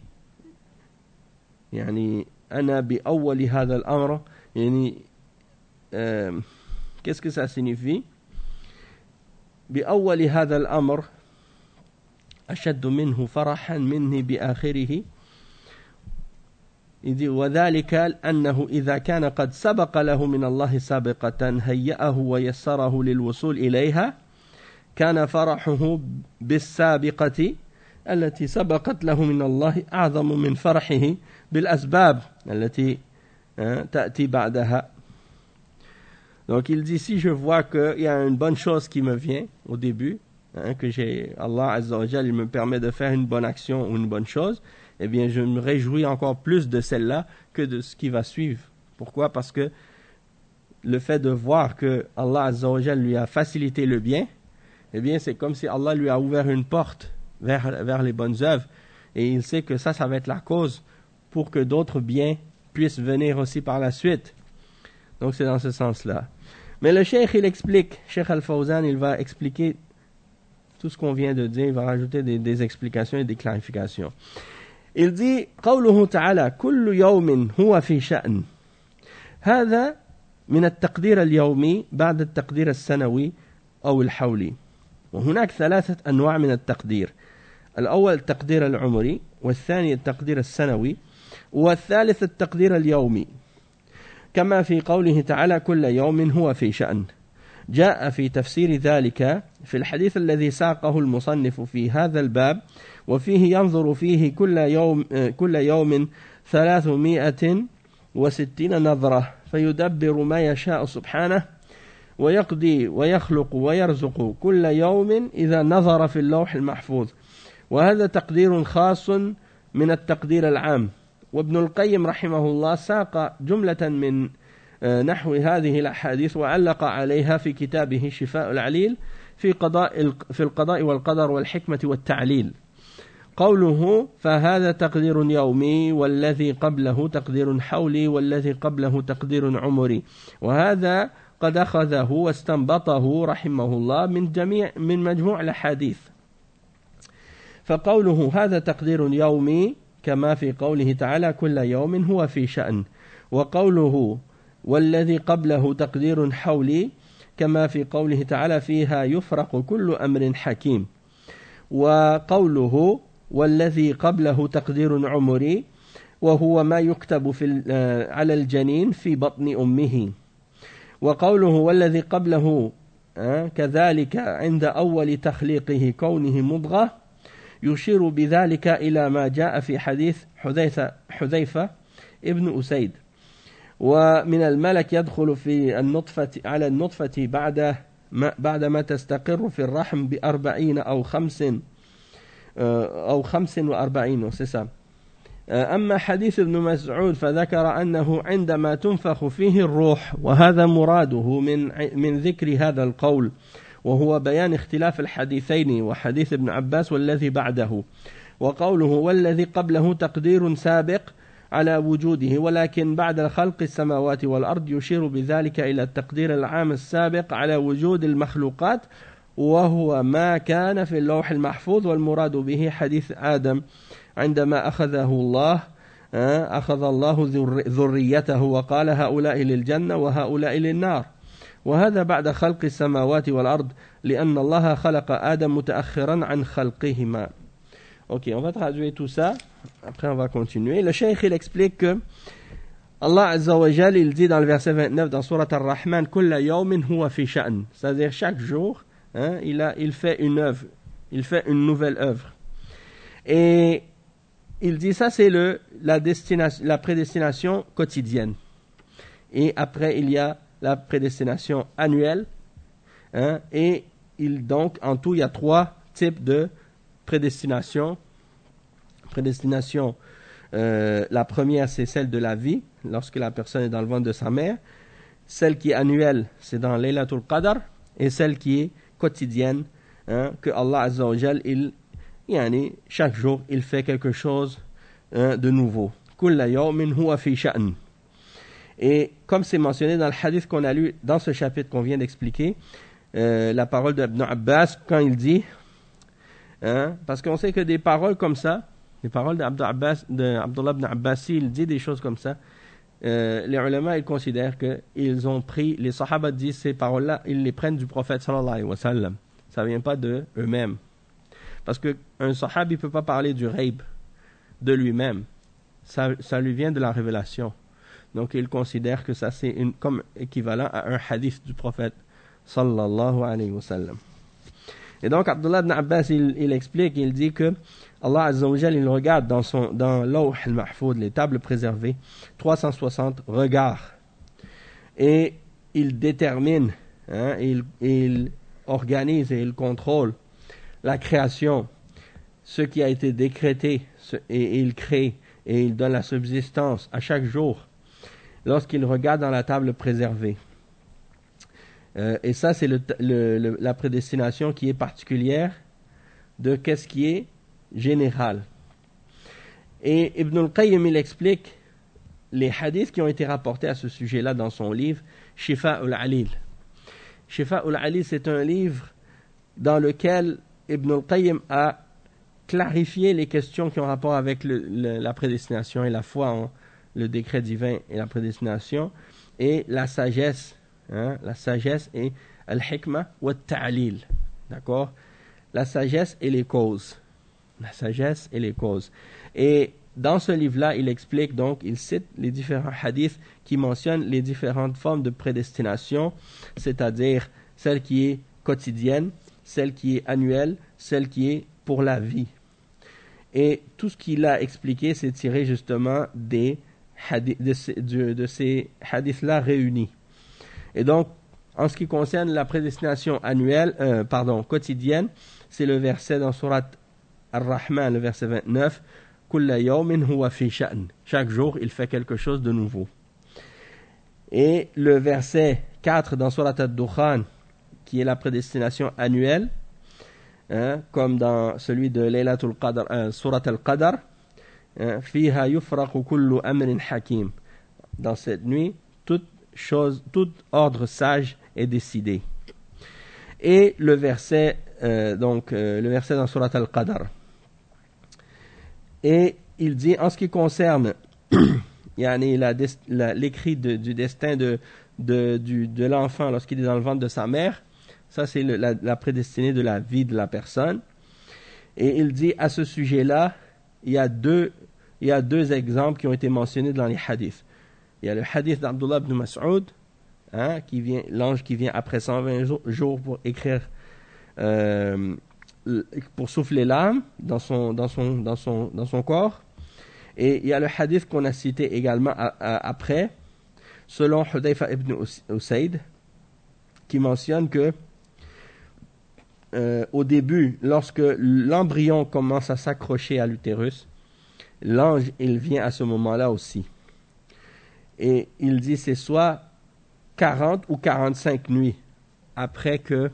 Speaker 1: يعني أنا بأول هذا الأمر, يعني euh, qu'est-ce que ça signifie? بأول هذا الأمر أشد منه فرحا مني بآخره. Il dit وذلك أنه إذا كان قد سبق له من الله سابقة هيأه ويسره للوصول إليها كان فرحه بالسابقة التي سبقت له من الله أعظم من فرحه بالأسباب التي تأتي بعدها. Donc il dit, si je vois qu'il y a une bonne chose qui me vient au début, hein, que j'ai, Allah Azza wa Jal, il me permet de faire une bonne action ou une bonne chose, eh bien je me réjouis encore plus de celle-là que de ce qui va suivre. Pourquoi? Parce que le fait de voir que Allah Azza wa Jal lui a facilité le bien, eh bien c'est comme si Allah lui a ouvert une porte vers, vers les bonnes œuvres, et il sait que ça, ça va être la cause pour que d'autres biens puissent venir aussi par la suite. Donc c'est dans ce sens-là. Mais le cheikh, il explique, Cheikh Al-Fawzan, il va expliquer tout ce qu'on vient de dire, il va rajouter des, des explications et des clarifications. Il dit, قوله تعالى كل يوم هو في شأن. هذا من التقدير اليومي بعد التقدير السنوي أو الحولي. وهناك ثلاثة أنواع من التقدير. الأول التقدير العمري، والثاني التقدير السنوي، والثالث التقدير اليومي. كما في قوله تعالى كل يوم هو في شأن. جاء في تفسير ذلك في الحديث الذي ساقه المصنف في هذا الباب، وفيه ينظر فيه كل يوم كل يوم ثلاثمائة وستين نظرة فيدبر ما يشاء سبحانه ويقضي ويخلق ويرزق كل يوم إذا نظر في اللوح المحفوظ. وهذا تقدير خاص من التقدير العام. وابن القيم رحمه الله ساق جملة من نحو هذه الأحاديث وعلق عليها في كتابه شفاء العليل في قضاء في القضاء والقدر والحكمة والتعليل. قوله فهذا تقدير يومي والذي قبله تقدير حولي والذي قبله تقدير عمري. وهذا قد أخذه واستنبطه رحمه الله من جميع من مجموع الأحاديث. فقوله هذا تقدير يومي كما في قوله تعالى كل يوم هو في شأن. وقوله والذي قبله تقدير حولي كما في قوله تعالى فيها يفرق كل أمر حكيم. وقوله والذي قبله تقدير عمري وهو ما يكتب في على الجنين في بطن أمه. وقوله والذي قبله كذلك عند أول تخليقه كونه مضغة يشير بذلك إلى ما جاء في حديث حذيفة, حذيفة ابن أسيد. ومن الملك يدخل في النطفة على النطفة بعد ما بعدما تستقر في الرحم بأربعين أو خمس أو خمس وأربعين سسا. أما حديث ابن مسعود فذكر أنه عندما تنفخ فيه الروح، وهذا مراده من من ذكر هذا القول، وهو بيان اختلاف الحديثين وحديث ابن عباس والذي بعده. وقوله والذي قبله تقدير سابق على وجوده ولكن بعد خلق السماوات والأرض يشير بذلك إلى التقدير العام السابق على وجود المخلوقات، وهو ما كان في اللوح المحفوظ. والمراد به حديث آدم عندما أخذه الله أخذ الله ذريته وقال هؤلاء للجنة وهؤلاء للنار. وهذا بعد خلق السماوات والأرض لأن الله خلق آدم متأخرا عن خلقهما. Ok, on va traduire tout ça. Après, on va continuer. Le cheikh, il explique que Allah Azza wa Jal, il dit dans le verset vingt-neuf dans Surat Ar-Rahman, Kulla yawmin huwa fi sha'n. C'est-à-dire, chaque jour, hein, il, a, il fait une œuvre. Il fait une nouvelle œuvre. Et il dit ça, c'est le, la, destination, la prédestination quotidienne. Et après, il y a la prédestination annuelle. Hein, et il, donc, en tout, il y a trois types de prédestination. Prédestination, euh, la première, c'est celle de la vie, lorsque la personne est dans le ventre de sa mère. Celle qui est annuelle, c'est dans Laylatul Qadr. Et celle qui est quotidienne, hein, que Allah Azza wa Jal, il Yani, chaque jour, il fait quelque chose hein, de nouveau. Kulla yawmin huwa fi sha'n. Et comme c'est mentionné dans le hadith qu'on a lu dans ce chapitre qu'on vient d'expliquer, euh, la parole d'Ibn Abbas, quand il dit, hein, parce qu'on sait que des paroles comme ça, les paroles d'Abdullah ibn Abbas, s'il dit des choses comme ça, euh, les ulama, ils considèrent qu'ils ont pris, les sahaba disent ces paroles-là, ils les prennent du prophète sallallahu alayhi wa sallam. Ça ne vient pas de eux-mêmes. Parce qu'un sahaba, il ne peut pas parler du ghaib de lui-même. Ça, ça lui vient de la révélation. Donc, il considère que ça, c'est une, comme équivalent à un hadith du prophète, sallallahu alayhi wa sallam. Et donc, Abdullah ibn Abbas, il, il explique, il dit que Allah Azza wa Jal, il regarde dans, son, dans Lawh al-Mahfoud, les tables préservées, trois cent soixante regards. Et il détermine, hein, il, il organise et il contrôle la création, ce qui a été décrété, ce, et, et il crée, et il donne la subsistance à chaque jour, lorsqu'il regarde dans la table préservée. Euh, et ça, c'est le, le, le, la prédestination qui est particulière de qu'est-ce qui est général. Et Ibn al-Qayyim, il explique les hadiths qui ont été rapportés à ce sujet-là dans son livre Shifa al-Alil. Shifa al-Alil, c'est un livre dans lequel Ibn al-Qayyim a clarifié les questions qui ont rapport avec le, le, la prédestination et la foi en le décret divin et la prédestination et la sagesse, hein, la sagesse et al-hikmah wa al-ta'lil, d'accord, la sagesse et les causes, la sagesse et les causes. Et dans ce livre-là, il explique donc, il cite les différents hadiths qui mentionnent les différentes formes de prédestination, c'est-à-dire celle qui est quotidienne, celle qui est annuelle, celle qui est pour la vie. Et tout ce qu'il a expliqué, c'est tiré justement des hadith, de, ces, de, de ces hadiths-là réunis. Et donc, en ce qui concerne la prédestination annuelle, euh, pardon, quotidienne, c'est le verset dans Surat Ar-Rahman, le verset vingt-neuf, Kulla yawmin huwa fi sha'n. Chaque jour, il fait quelque chose de nouveau. Et le verset quatre dans Surat Ad-Dukhan, qui est la prédestination annuelle, hein, comme dans celui de Laylatul Qadr, euh, Surat Al-Qadr, hein, Fiha yufraqu kullu amrin hakim. Dans cette nuit, toute chose, tout ordre sage est décidé. Et le verset, euh, donc, euh, le verset dans Surat Al-Qadr. Et il dit, en ce qui concerne yani, la, la, l'écrit de, du destin de, de, du, de l'enfant lorsqu'il est dans le ventre de sa mère, ça c'est le, la, la prédestinée de la vie de la personne. Et il dit, à ce sujet-là, il y a deux, il y a deux exemples qui ont été mentionnés dans les hadiths. Il y a le hadith d'Abdullah ibn Mas'ud, hein, qui vient, l'ange qui vient après cent vingt jours pour écrire, euh, pour souffler l'âme dans son, dans son, dans son, dans son corps. Et il y a le hadith qu'on a cité également à, à, après, selon Hudayfa ibn Usayd, qui mentionne que euh, au début, lorsque l'embryon commence à s'accrocher à l'utérus, l'ange, il vient à ce moment-là aussi. Et il dit c'est soit quarante ou quarante-cinq nuits après que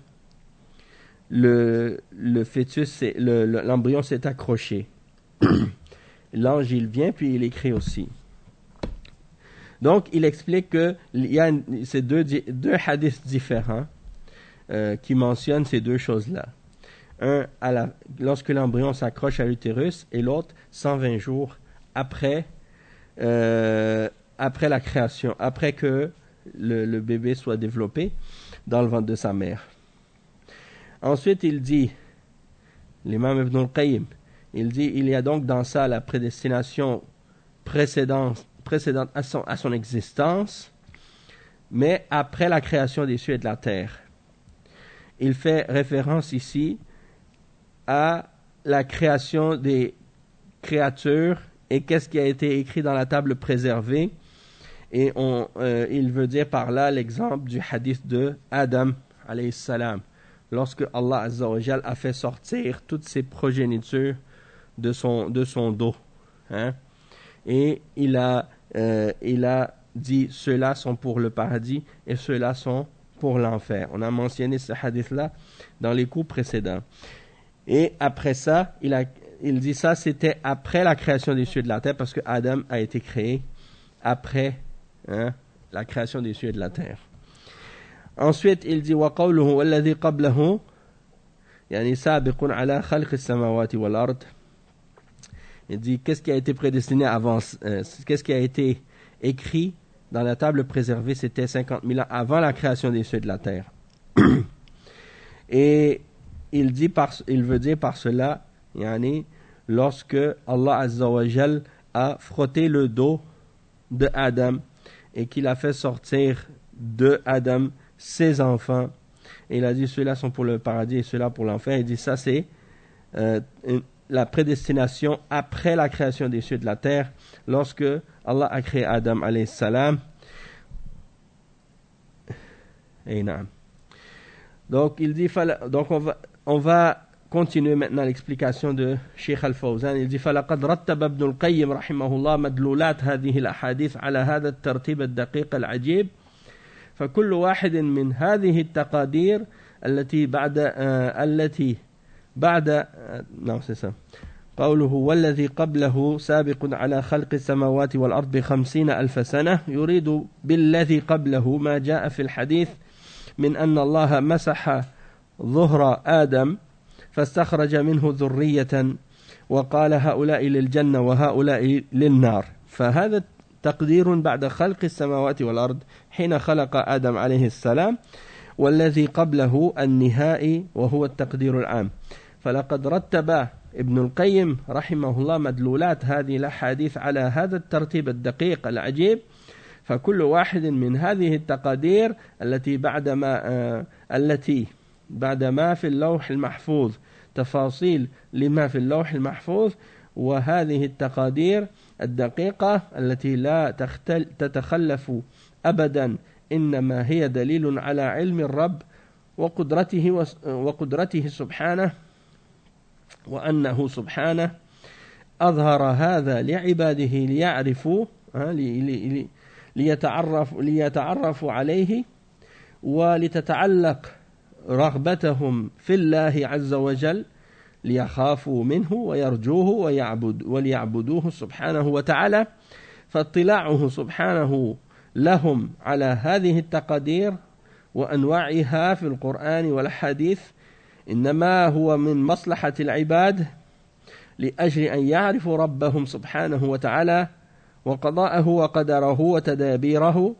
Speaker 1: le, le fœtus, le, le, l'embryon s'est accroché. L'ange, il vient, puis il écrit aussi. Donc, il explique qu'il y a une, ces deux, deux hadiths différents euh, qui mentionnent ces deux choses-là. Un, à la, lorsque l'embryon s'accroche à l'utérus, et l'autre, cent vingt jours après, euh, après la création, après que le, le bébé soit développé dans le ventre de sa mère. Ensuite, il dit, l'imam Ibn al-Qayyim, il dit, il y a donc dans ça la prédestination précédente, précédente à son, à son existence, mais après la création des cieux et de la terre. Il fait référence ici à la création des créatures et qu'est-ce qui a été écrit dans la table préservée. Et on, euh, il veut dire par là l'exemple du hadith de Adam, alayhi salam, lorsque Allah Azza wa Jal a fait sortir toutes ses progénitures de son, de son dos. Hein? Et il a, euh, il a dit, ceux-là sont pour le paradis et ceux-là sont pour l'enfer. On a mentionné ce hadith-là dans les cours précédents. Et après ça, il, a, il dit ça, c'était après la création des cieux et de la terre, parce que Adam a été créé après hein, la création des cieux et de la terre. Ensuite, il dit وَقَوْلُهُ وَالَّذِي قَبْلَهُ يعني سابق على خلق السماوات والأرض. Il dit qu'est-ce qui a été prédestiné avant, euh, qu'est-ce qui a été écrit dans la table préservée, c'était cinquante mille ans avant la création des cieux et de la terre. Et il dit par, il veut dire par cela, yani, lorsque Allah Azza wa Jal a frotté le dos de Adam et qu'il a fait sortir de Adam ses enfants, et il a dit ceux-là sont pour le paradis et ceux-là pour l'enfer. Il dit ça c'est euh, une, la prédestination après la création des cieux et de la terre, lorsque Allah a créé Adam alayhi salam. Et non. Donc il dit donc on va on va continuer maintenant l'explication de Cheikh Al-Fawzan. Il dit فلقد رتب ابن القيم رحمه الله مدلولات هذه الأحاديث على هذا الترتيب الدقيق العجيب، فكل واحد من هذه التقادير التي بعد آه التي بعد آه نعم سيسا قوله والذي قبله سابق على خلق السماوات والأرض بخمسين ألف سنة، يريد بالذي قبله ما جاء في الحديث من أن الله مسح ظهر آدم فاستخرج منه ذرية وقال هؤلاء للجنة وهؤلاء للنار، فهذا تقدير بعد خلق السماوات والأرض حين خلق آدم عليه السلام، والذي قبله النهائي وهو التقدير العام. فلقد رتب ابن القيم رحمه الله مدلولات هذه الأحاديث على هذا الترتيب الدقيق العجيب، فكل واحد من هذه التقادير التي بعدما آه التي بعدما في اللوح المحفوظ تفاصيل لما في اللوح المحفوظ، وهذه التقادير الدقيقة التي لا تختل تتخلف أبدا، إنما هي دليل على علم الرب وقدرته وقدرته سبحانه، وأنه سبحانه أظهر هذا لعباده ليعرفوا ليتعرف ليتعرفوا عليه ولتتعلق رغبتهم في الله عز وجل، ليخافوا منه ويرجوه ويعبد وليعبدوه سبحانه وتعالى. فاطلاعه سبحانه لهم على هذه التقادير وأنواعها في القرآن والحديث إنما هو من مصلحة العباد لأجل أن يعرفوا ربهم سبحانه وتعالى وقضاءه وقدره وتدابيره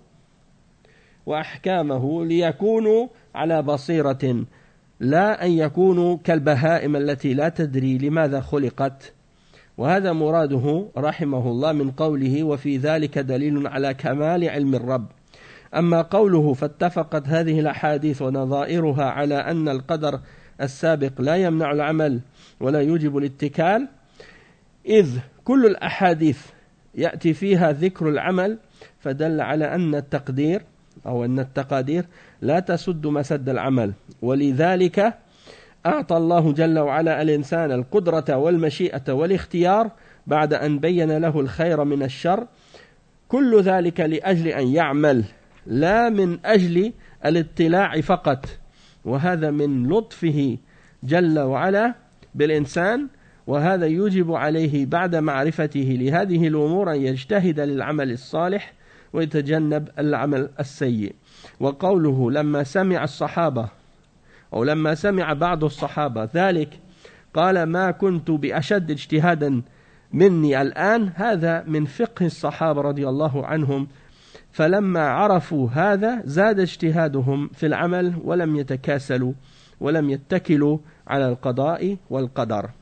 Speaker 1: وأحكامه، ليكونوا على بصيرة، لا أن يكونوا كالبهائم التي لا تدري لماذا خلقت. وهذا مراده رحمه الله من قوله وفي ذلك دليل على كمال علم الرب. أما قوله فاتفقت هذه الأحاديث ونظائرها على أن القدر السابق لا يمنع العمل ولا يوجب الاتكال، إذ كل الأحاديث يأتي فيها ذكر العمل، فدل على أن التقدير أو أن التقادير لا تسد مسد العمل، ولذلك أعطى الله جل وعلا الإنسان القدرة والمشيئة والاختيار بعد أن بين له الخير من الشر، كل ذلك لأجل أن يعمل لا من أجل الاطلاع فقط. وهذا من لطفه جل وعلا بالإنسان، وهذا يوجب عليه بعد معرفته لهذه الأمور أن يجتهد للعمل الصالح ويتجنب العمل السيء. وقوله لما سمع الصحابة أو لما سمع بعض الصحابة ذلك قال ما كنت بأشد اجتهادا مني الآن، هذا من فقه الصحابة رضي الله عنهم، فلما عرفوا هذا زاد اجتهادهم في العمل ولم يتكاسلوا ولم يتكلوا على القضاء والقدر.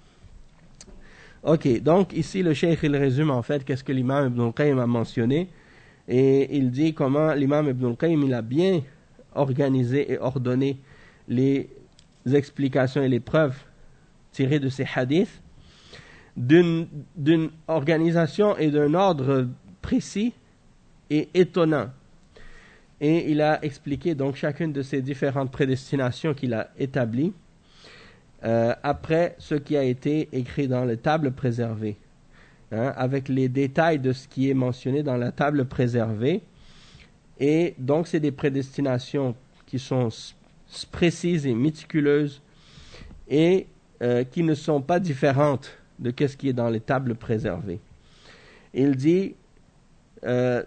Speaker 1: Ok, donc ici le cheikh il résume en fait qu'est-ce que l'imam Ibn al-Qayyim a mentionné, et il dit comment l'imam Ibn al-Qayyim il a bien organisé et ordonné les explications et les preuves tirées de ces hadiths d'une, d'une organisation et d'un ordre précis et étonnant. Et il a expliqué donc chacune de ces différentes prédestinations qu'il a établies euh, après ce qui a été écrit dans les tables préservées, hein, avec les détails de ce qui est mentionné dans la table préservée. Et donc c'est des prédestinations qui sont précises et méticuleuses, et euh, qui ne sont pas différentes de ce qui est dans les tables préservées. Il dit, euh,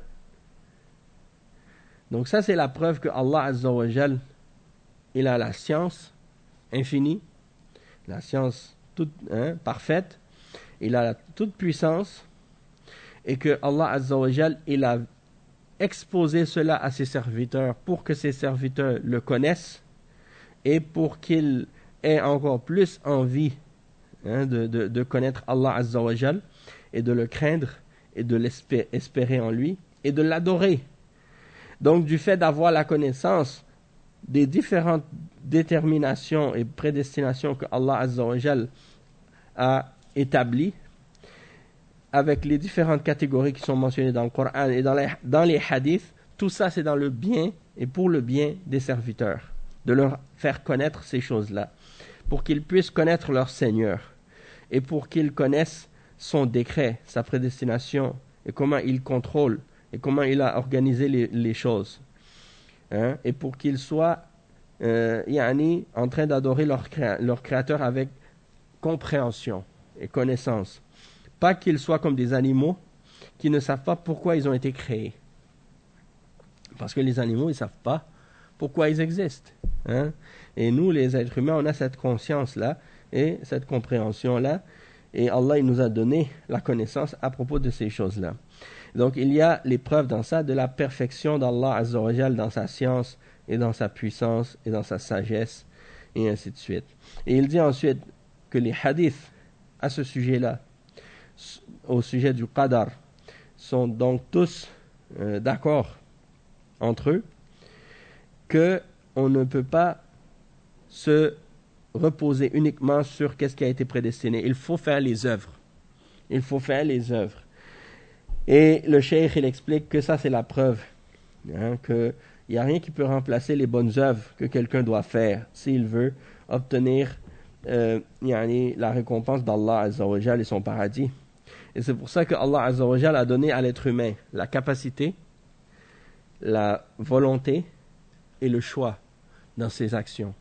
Speaker 1: donc ça c'est la preuve que Allah Azza wa Jal, il a la science infinie, la science toute hein, parfaite, il a la toute puissance, et que Allah Azza wa Jal, il a exposé cela à ses serviteurs pour que ses serviteurs le connaissent et pour qu'ils aient encore plus envie hein, de, de, de connaître Allah Azza wa Jal et de le craindre et de l'espérer en lui et de l'adorer. Donc du fait d'avoir la connaissance des différentes déterminations et prédestinations que Allah Azza wa Jal a établies, avec les différentes catégories qui sont mentionnées dans le Coran et dans les, dans les hadiths, tout ça c'est dans le bien et pour le bien des serviteurs, de leur faire connaître ces choses-là, pour qu'ils puissent connaître leur Seigneur et pour qu'ils connaissent son décret, sa prédestination et comment il contrôle et comment il a organisé les, les choses. Hein? Et pour qu'ils soient euh, yani, en train d'adorer leur, créa- leur Créateur avec compréhension et connaissance. Pas qu'ils soient comme des animaux qui ne savent pas pourquoi ils ont été créés. Parce que les animaux, ils ne savent pas pourquoi ils existent. Hein? Et nous, les êtres humains, on a cette conscience-là et cette compréhension-là. Et Allah, il nous a donné la connaissance à propos de ces choses-là. Donc, il y a les preuves dans ça de la perfection d'Allah Azza wa Jal dans sa science et dans sa puissance et dans sa sagesse et ainsi de suite. Et il dit ensuite que les hadiths à ce sujet-là, au sujet du qadar, sont donc tous euh, d'accord entre eux que on ne peut pas se reposer uniquement sur qu'est-ce qui a été prédestiné. Il faut faire les œuvres. Il faut faire les œuvres. Et le cheikh, il explique que ça, c'est la preuve. Hein, qu'il n'y a rien qui peut remplacer les bonnes œuvres que quelqu'un doit faire s'il veut obtenir euh, yani, la récompense d'Allah Azza wa Jal et son paradis. Et c'est pour ça que Allah Azza wa Jal a donné à l'être humain la capacité, la volonté et le choix dans ses actions.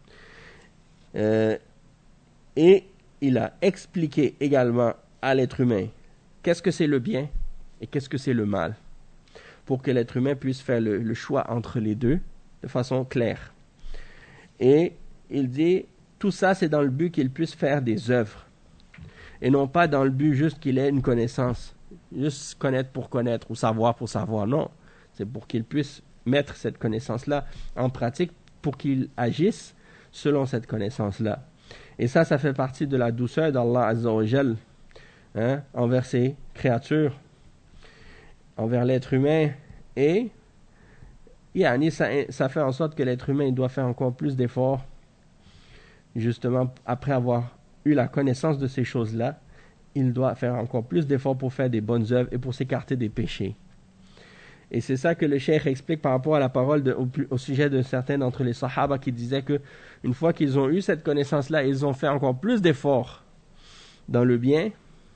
Speaker 1: Euh, et il a expliqué également à l'être humain qu'est-ce que c'est le bien et qu'est-ce que c'est le mal, pour que l'être humain puisse faire le, le choix entre les deux de façon claire. Et il dit, tout ça c'est dans le but qu'il puisse faire des œuvres, et non pas dans le but juste qu'il ait une connaissance, juste connaître pour connaître ou savoir pour savoir. Non, c'est pour qu'il puisse mettre cette connaissance-là en pratique, pour qu'il agisse selon cette connaissance-là. Et ça, ça fait partie de la douceur d'Allah Azza wa Jal hein, envers ses créatures, envers l'être humain. Et yani, ça, ça fait en sorte que l'être humain il doit faire encore plus d'efforts, justement après avoir eu la connaissance de ces choses-là. Il doit faire encore plus d'efforts pour faire des bonnes œuvres et pour s'écarter des péchés. Et c'est ça que le cheikh explique par rapport à la parole de, au, au sujet de certains d'entre les sahaba qui disaient que une fois qu'ils ont eu cette connaissance-là, ils ont fait encore plus d'efforts dans le bien.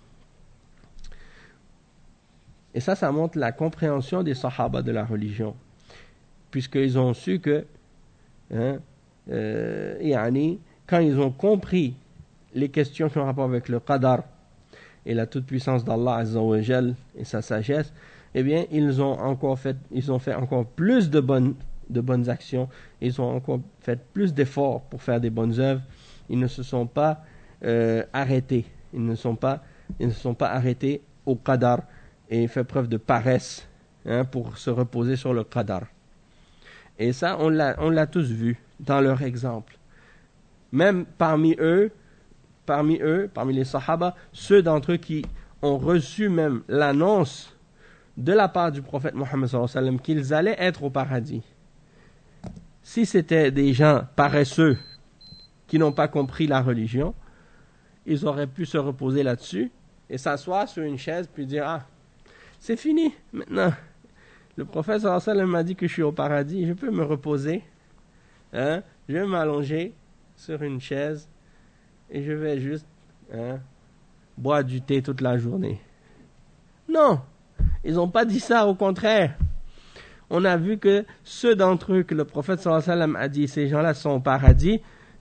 Speaker 1: Et ça, ça montre la compréhension des sahaba de la religion, puisqu'ils ont su que hein, euh, yani, quand ils ont compris les questions qui ont rapport avec le qadar et la toute-puissance d'Allah Azza wa Jal et sa sagesse, eh bien, ils ont encore fait, ils ont fait encore plus de bonnes, de bonnes actions. Ils ont encore fait plus d'efforts pour faire des bonnes œuvres. Ils ne se sont pas euh, arrêtés. Ils ne sont pas, ils ne se sont pas arrêtés au qadar et fait preuve de paresse hein, pour se reposer sur le qadar. Et ça, on l'a, on l'a tous vu dans leur exemple. Même parmi eux, parmi eux, parmi les sahaba, ceux d'entre eux qui ont reçu même l'annonce de la part du prophète Mohammed sallallahu alayhi wa sallam qu'ils allaient être au paradis. Si c'était des gens paresseux qui n'ont pas compris la religion, ils auraient pu se reposer là-dessus et s'asseoir sur une chaise puis dire « Ah, c'est fini maintenant. Le prophète sallallahu alayhi wa sallam m'a dit que je suis au paradis, je peux me reposer. Hein? Je vais m'allonger sur une chaise et je vais juste hein, boire du thé toute la journée. » Non! Ils n'ont pas dit ça, au contraire. On a vu que ceux d'entre eux que le prophète sallallahu alayhi wa sallam a dit, ces gens-là sont au paradis,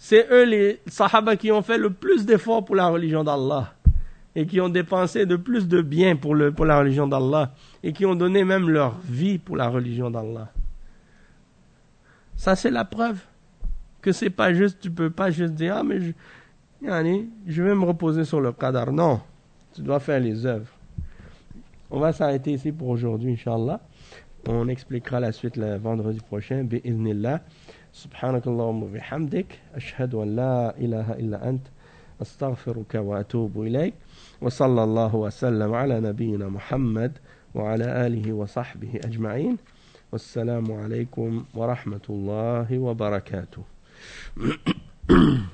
Speaker 1: c'est eux les Sahaba qui ont fait le plus d'efforts pour la religion d'Allah et qui ont dépensé de plus de biens pour, le, pour la religion d'Allah et qui ont donné même leur vie pour la religion d'Allah. Ça, c'est la preuve que c'est pas juste, tu peux pas juste dire, ah, mais je, yani, je vais me reposer sur le qadar. Non, tu dois faire les œuvres. On va s'arrêter ici pour aujourd'hui, Inch'Allah. On expliquera la suite le vendredi prochain, bi'idhnillah. Subhanakallahumma bihamdik. Ashhadu an la ilaha illa ant. Astaghfiruka wa atubu ilayk. Wa sallallahu wa sallam ala nabiyyina Muhammad wa ala alihi wa sahbihi ajma'in. Wassalamu alaykum wa rahmatullahi wa barakatuh.